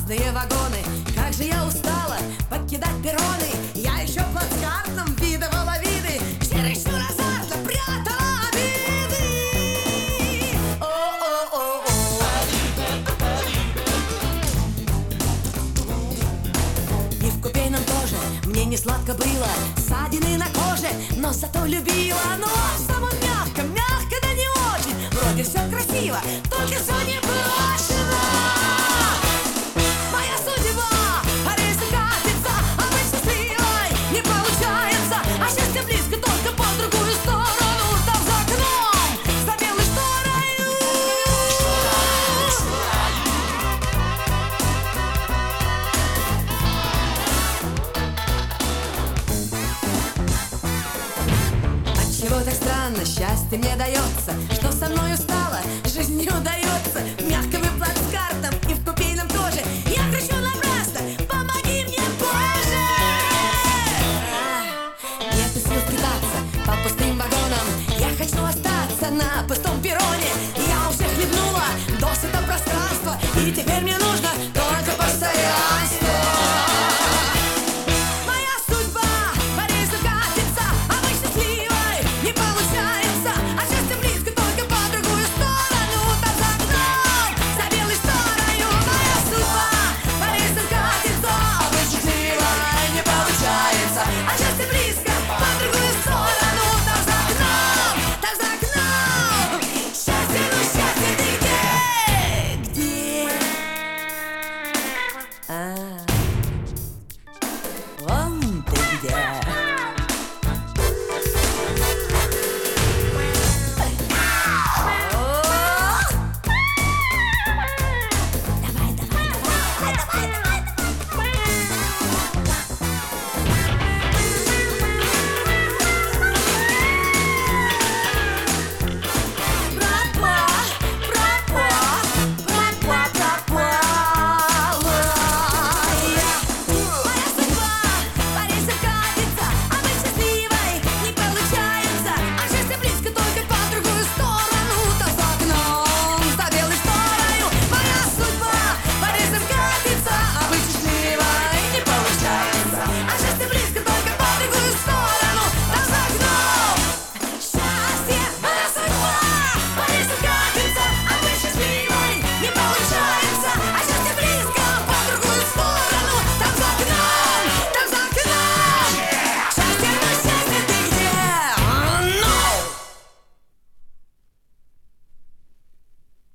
Пустые вагоны, как же я устала покидать перроны. Я еще в плацкартном видывала виды, чересчур азартно прятала обиды. О-о-о-о. И в купейном тоже мне не сладко было, ссадины на коже, но зато любила. Но в самом мягком, мягко да не очень. Вроде все красиво, только все не прочно. Моя судьба, рейсы катится, а быть счастливой не получается. А счастье близко, только по другую сторону. Там за окном, за белой шторой. Отчего так странно счастье мне дается?